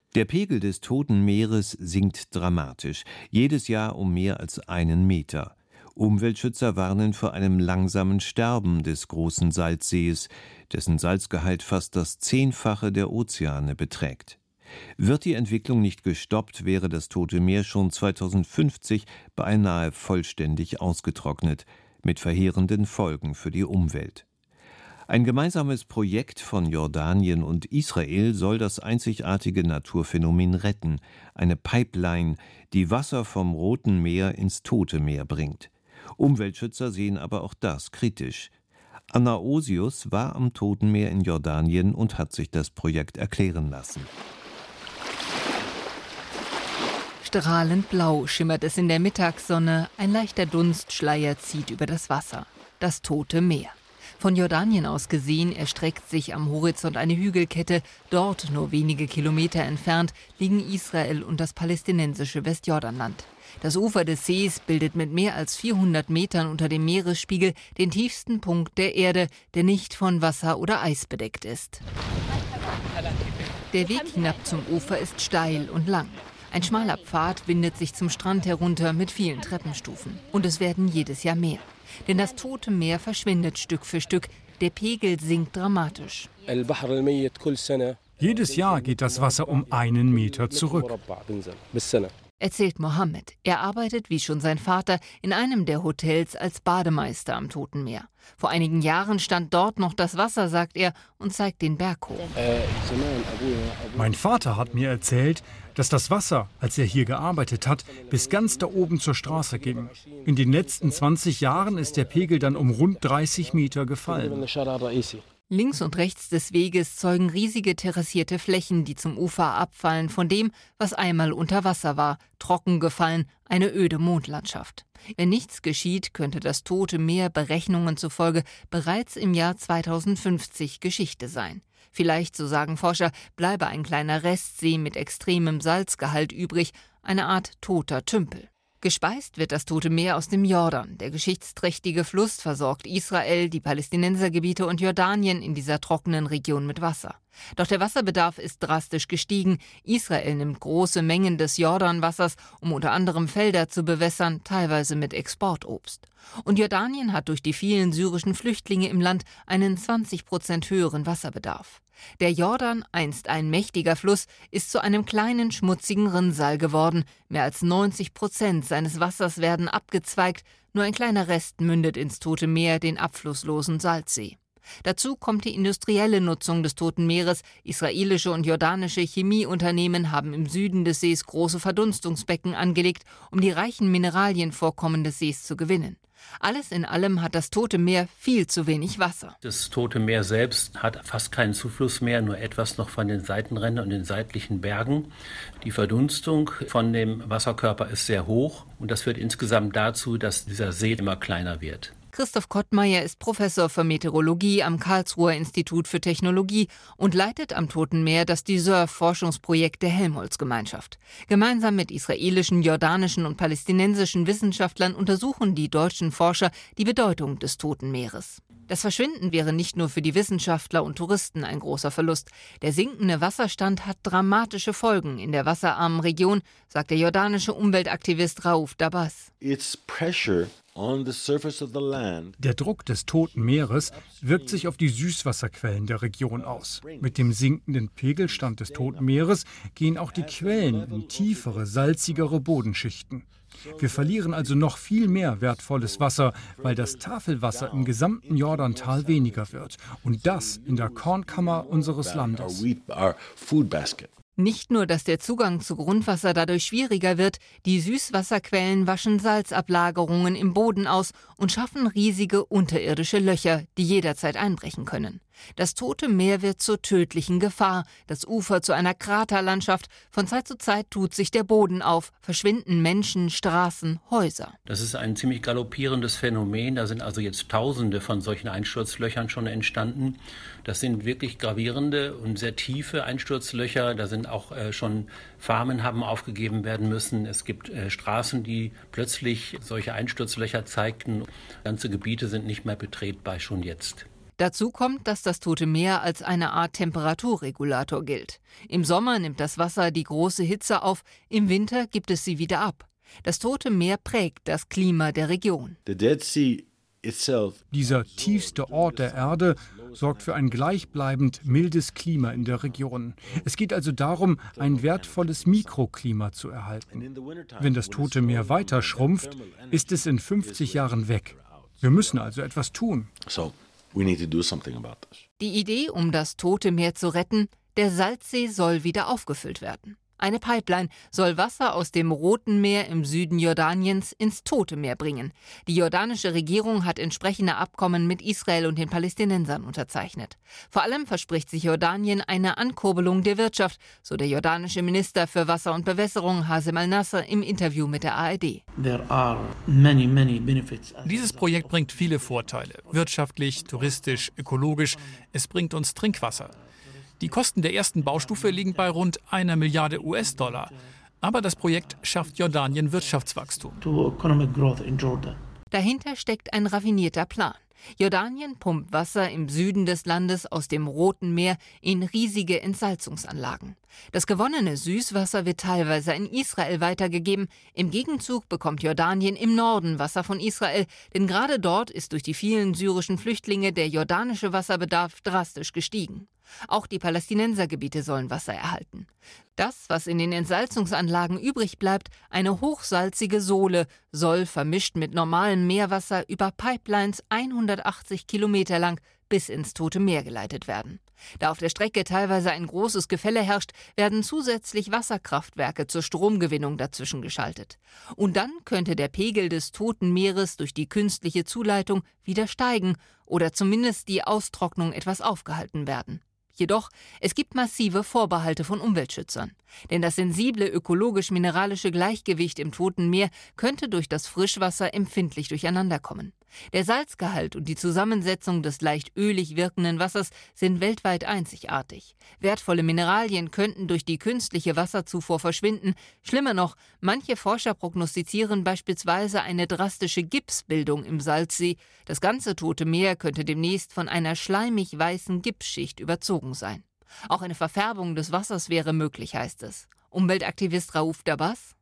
Der Pegel des Toten Meeres sinkt dramatisch, jedes Jahr um mehr als 1 Meter. Umweltschützer warnen vor einem langsamen Sterben des großen Salzsees, dessen Salzgehalt fast das 10-fache der Ozeane beträgt. Wird die Entwicklung nicht gestoppt, wäre das Tote Meer schon 2050 beinahe vollständig ausgetrocknet, mit verheerenden Folgen für die Umwelt. Ein gemeinsames Projekt von Jordanien und Israel soll das einzigartige Naturphänomen retten, eine Pipeline, die Wasser vom Roten Meer ins Tote Meer bringt. Umweltschützer sehen aber auch das kritisch. Anna Osius war am Toten Meer in Jordanien und hat sich das Projekt erklären lassen. Strahlend blau schimmert es in der Mittagssonne, ein leichter Dunstschleier zieht über das Wasser. Das Tote Meer. Von Jordanien aus gesehen erstreckt sich am Horizont eine Hügelkette. Dort, nur wenige Kilometer entfernt, liegen Israel und das palästinensische Westjordanland. Das Ufer des Sees bildet mit mehr als 400 Metern unter dem Meeresspiegel den tiefsten Punkt der Erde, der nicht von Wasser oder Eis bedeckt ist. Der Weg hinab zum Ufer ist steil und lang. Ein schmaler Pfad windet sich zum Strand herunter mit vielen Treppenstufen. Und es werden jedes Jahr mehr. Denn das Tote Meer verschwindet Stück für Stück. Der Pegel sinkt dramatisch. Jedes Jahr geht das Wasser um 1 Meter zurück. Erzählt Mohammed. Er arbeitet, wie schon sein Vater, in einem der Hotels als Bademeister am Toten Meer. Vor einigen Jahren stand dort noch das Wasser, sagt er, und zeigt den Berg hoch. Mein Vater hat mir erzählt, dass das Wasser, als er hier gearbeitet hat, bis ganz da oben zur Straße ging. In den letzten 20 Jahren ist der Pegel dann um rund 30 Meter gefallen. Links und rechts des Weges zeugen riesige terrassierte Flächen, die zum Ufer abfallen von dem, was einmal unter Wasser war, trocken gefallen, eine öde Mondlandschaft. Wenn nichts geschieht, könnte das Tote Meer Berechnungen zufolge bereits im Jahr 2050 Geschichte sein. Vielleicht, so sagen Forscher, bleibe ein kleiner Restsee mit extremem Salzgehalt übrig, eine Art toter Tümpel. Gespeist wird das Tote Meer aus dem Jordan. Der geschichtsträchtige Fluss versorgt Israel, die Palästinensergebiete und Jordanien in dieser trockenen Region mit Wasser. Doch der Wasserbedarf ist drastisch gestiegen. Israel nimmt große Mengen des Jordanwassers, um unter anderem Felder zu bewässern, teilweise mit Exportobst. Und Jordanien hat durch die vielen syrischen Flüchtlinge im Land einen 20% höheren Wasserbedarf. Der Jordan, einst ein mächtiger Fluss, ist zu einem kleinen, schmutzigen Rinnsal geworden. Mehr als 90% seines Wassers werden abgezweigt. Nur ein kleiner Rest mündet ins Tote Meer, den abflusslosen Salzsee. Dazu kommt die industrielle Nutzung des Toten Meeres. Israelische und jordanische Chemieunternehmen haben im Süden des Sees große Verdunstungsbecken angelegt, um die reichen Mineralienvorkommen des Sees zu gewinnen. Alles in allem hat das Tote Meer viel zu wenig Wasser. Das Tote Meer selbst hat fast keinen Zufluss mehr, nur etwas noch von den Seitenrändern und den seitlichen Bergen. Die Verdunstung von dem Wasserkörper ist sehr hoch und das führt insgesamt dazu, dass dieser See immer kleiner wird. Christoph Kottmeier ist Professor für Meteorologie am Karlsruher Institut für Technologie und leitet am Toten Meer das DESERVE-Forschungsprojekt der Helmholtz-Gemeinschaft. Gemeinsam mit israelischen, jordanischen und palästinensischen Wissenschaftlern untersuchen die deutschen Forscher die Bedeutung des Toten Meeres. Das Verschwinden wäre nicht nur für die Wissenschaftler und Touristen ein großer Verlust. Der sinkende Wasserstand hat dramatische Folgen in der wasserarmen Region, sagt der jordanische Umweltaktivist Raouf Dabas. Der Druck des Toten Meeres wirkt sich auf die Süßwasserquellen der Region aus. Mit dem sinkenden Pegelstand des Toten Meeres gehen auch die Quellen in tiefere, salzigere Bodenschichten. Wir verlieren also noch viel mehr wertvolles Wasser, weil das Tafelwasser im gesamten Jordantal weniger wird. Und das in der Kornkammer unseres Landes. Nicht nur, dass der Zugang zu Grundwasser dadurch schwieriger wird, die Süßwasserquellen waschen Salzablagerungen im Boden aus und schaffen riesige unterirdische Löcher, die jederzeit einbrechen können. Das Tote Meer wird zur tödlichen Gefahr, das Ufer zu einer Kraterlandschaft. Von Zeit zu Zeit tut sich der Boden auf, verschwinden Menschen, Straßen, Häuser. Das ist ein ziemlich galoppierendes Phänomen. Da sind also jetzt Tausende von solchen Einsturzlöchern schon entstanden. Das sind wirklich gravierende und sehr tiefe Einsturzlöcher. Da sind auch schon Farmen haben aufgegeben werden müssen. Es gibt Straßen, die plötzlich solche Einsturzlöcher zeigten. Ganze Gebiete sind nicht mehr betretbar, schon jetzt. Dazu kommt, dass das Tote Meer als eine Art Temperaturregulator gilt. Im Sommer nimmt das Wasser die große Hitze auf, im Winter gibt es sie wieder ab. Das Tote Meer prägt das Klima der Region. Dieser tiefste Ort der Erde sorgt für ein gleichbleibend mildes Klima in der Region. Es geht also darum, ein wertvolles Mikroklima zu erhalten. Wenn das Tote Meer weiter schrumpft, ist es in 50 Jahren weg. Wir müssen also etwas tun. Die Idee, um das Tote Meer zu retten: der Salzsee soll wieder aufgefüllt werden. Eine Pipeline soll Wasser aus dem Roten Meer im Süden Jordaniens ins Tote Meer bringen. Die jordanische Regierung hat entsprechende Abkommen mit Israel und den Palästinensern unterzeichnet. Vor allem verspricht sich Jordanien eine Ankurbelung der Wirtschaft, so der jordanische Minister für Wasser und Bewässerung Hazem Al-Nasser im Interview mit der ARD. Dieses Projekt bringt viele Vorteile, wirtschaftlich, touristisch, ökologisch. Es bringt uns Trinkwasser. Die Kosten der ersten Baustufe liegen bei rund 1 Milliarde US-Dollar. Aber das Projekt schafft Jordanien Wirtschaftswachstum. Dahinter steckt ein raffinierter Plan. Jordanien pumpt Wasser im Süden des Landes aus dem Roten Meer in riesige Entsalzungsanlagen. Das gewonnene Süßwasser wird teilweise in Israel weitergegeben. Im Gegenzug bekommt Jordanien im Norden Wasser von Israel, denn gerade dort ist durch die vielen syrischen Flüchtlinge der jordanische Wasserbedarf drastisch gestiegen. Auch die Palästinensergebiete sollen Wasser erhalten. Das, was in den Entsalzungsanlagen übrig bleibt, eine hochsalzige Sohle, soll vermischt mit normalem Meerwasser über Pipelines 180 Kilometer lang bis ins Tote Meer geleitet werden. Da auf der Strecke teilweise ein großes Gefälle herrscht, werden zusätzlich Wasserkraftwerke zur Stromgewinnung dazwischen geschaltet. Und dann könnte der Pegel des Toten Meeres durch die künstliche Zuleitung wieder steigen oder zumindest die Austrocknung etwas aufgehalten werden. Jedoch, es gibt massive Vorbehalte von Umweltschützern. Denn das sensible ökologisch-mineralische Gleichgewicht im Toten Meer könnte durch das Frischwasser empfindlich durcheinanderkommen. Der Salzgehalt und die Zusammensetzung des leicht ölig wirkenden Wassers sind weltweit einzigartig. Wertvolle Mineralien könnten durch die künstliche Wasserzufuhr verschwinden. Schlimmer noch, manche Forscher prognostizieren beispielsweise eine drastische Gipsbildung im Salzsee. Das ganze Tote Meer könnte demnächst von einer schleimig-weißen Gipsschicht überzogen sein. Auch eine Verfärbung des Wassers wäre möglich, heißt es. Umweltaktivist Raouf Dabas: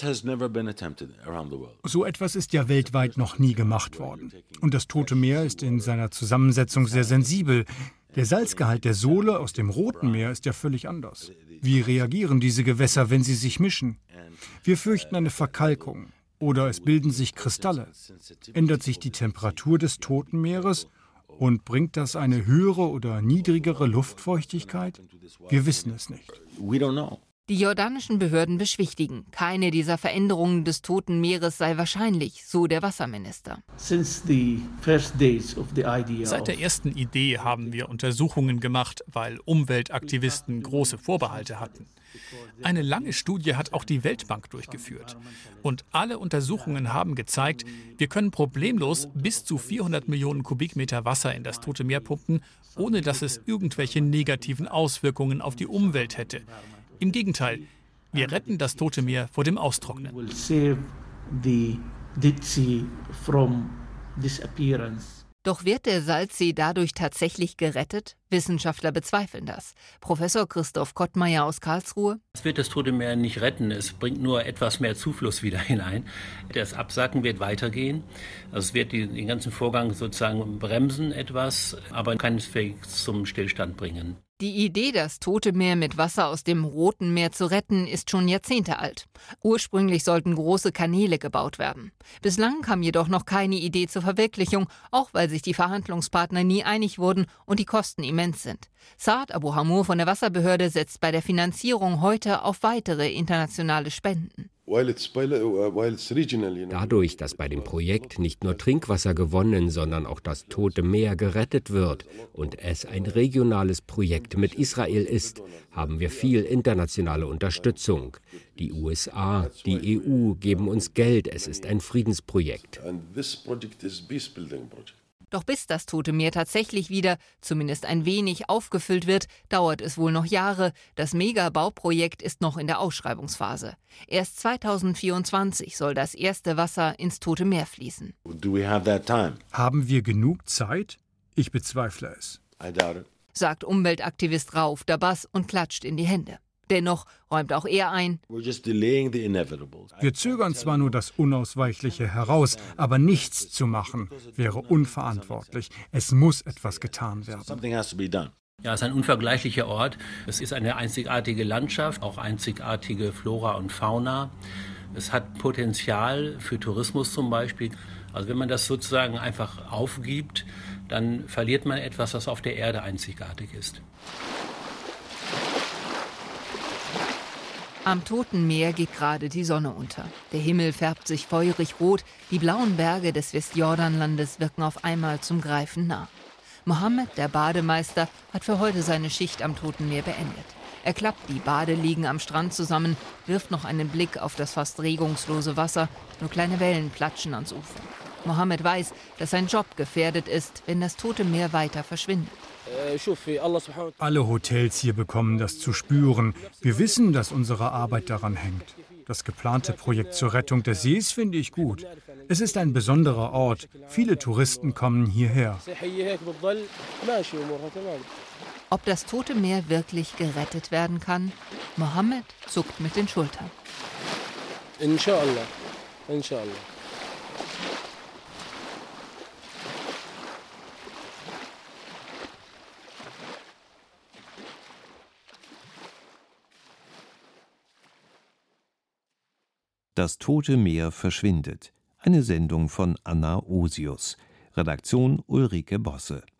So etwas ist ja weltweit noch nie gemacht worden. Und das Tote Meer ist in seiner Zusammensetzung sehr sensibel. Der Salzgehalt der Sohle aus dem Roten Meer ist ja völlig anders. Wie reagieren diese Gewässer, wenn sie sich mischen? Wir fürchten eine Verkalkung. Oder es bilden sich Kristalle. Ändert sich die Temperatur des Toten Meeres? Und bringt das eine höhere oder niedrigere Luftfeuchtigkeit? Wir wissen es nicht. Die jordanischen Behörden beschwichtigen, keine dieser Veränderungen des Toten Meeres sei wahrscheinlich, so der Wasserminister. Seit der ersten Idee haben wir Untersuchungen gemacht, weil Umweltaktivisten große Vorbehalte hatten. Eine lange Studie hat auch die Weltbank durchgeführt. Und alle Untersuchungen haben gezeigt, wir können problemlos bis zu 400 Millionen Kubikmeter Wasser in das Tote Meer pumpen, ohne dass es irgendwelche negativen Auswirkungen auf die Umwelt hätte. Im Gegenteil, wir retten das Tote Meer vor dem Austrocknen. Doch wird der Salzsee dadurch tatsächlich gerettet? Wissenschaftler bezweifeln das. Professor Christoph Kottmeier aus Karlsruhe: Es wird das Tote Meer nicht retten, es bringt nur etwas mehr Zufluss wieder hinein. Das Absacken wird weitergehen, also es wird den ganzen Vorgang sozusagen bremsen etwas, aber keineswegs zum Stillstand bringen. Die Idee, das Tote Meer mit Wasser aus dem Roten Meer zu retten, ist schon Jahrzehnte alt. Ursprünglich sollten große Kanäle gebaut werden. Bislang kam jedoch noch keine Idee zur Verwirklichung, auch weil sich die Verhandlungspartner nie einig wurden und die Kosten immens sind. Saad Abu Hamur von der Wasserbehörde setzt bei der Finanzierung heute auf weitere internationale Spenden. Dadurch, dass bei dem Projekt nicht nur Trinkwasser gewonnen, sondern auch das Tote Meer gerettet wird und es ein regionales Projekt mit Israel ist, haben wir viel internationale Unterstützung. Die USA, die EU geben uns Geld, es ist ein Friedensprojekt. Doch bis das Tote Meer tatsächlich wieder, zumindest ein wenig, aufgefüllt wird, dauert es wohl noch Jahre. Das Megabauprojekt ist noch in der Ausschreibungsphase. Erst 2024 soll das erste Wasser ins Tote Meer fließen. Haben wir genug Zeit? Ich bezweifle es, sagt Umweltaktivist Rauf Dabas und klatscht in die Hände. Dennoch räumt auch er ein: Wir zögern zwar nur das Unausweichliche heraus, aber nichts zu machen wäre unverantwortlich. Es muss etwas getan werden. Ja, es ist ein unvergleichlicher Ort. Es ist eine einzigartige Landschaft, auch einzigartige Flora und Fauna. Es hat Potenzial für Tourismus zum Beispiel. Also wenn man das sozusagen einfach aufgibt, dann verliert man etwas, was auf der Erde einzigartig ist. Am Toten Meer geht gerade die Sonne unter. Der Himmel färbt sich feurig rot, die blauen Berge des Westjordanlandes wirken auf einmal zum Greifen nah. Mohammed, der Bademeister, hat für heute seine Schicht am Toten Meer beendet. Er klappt die Badeliegen am Strand zusammen, wirft noch einen Blick auf das fast regungslose Wasser, nur kleine Wellen platschen ans Ufer. Mohammed weiß, dass sein Job gefährdet ist, wenn das Tote Meer weiter verschwindet. Alle Hotels hier bekommen das zu spüren. Wir wissen, dass unsere Arbeit daran hängt. Das geplante Projekt zur Rettung des Sees finde ich gut. Es ist ein besonderer Ort. Viele Touristen kommen hierher. Ob das Tote Meer wirklich gerettet werden kann? Mohammed zuckt mit den Schultern. Inshallah. Inshallah. Das Tote Meer verschwindet. Eine Sendung von Anna Osius. Redaktion Ulrike Bosse.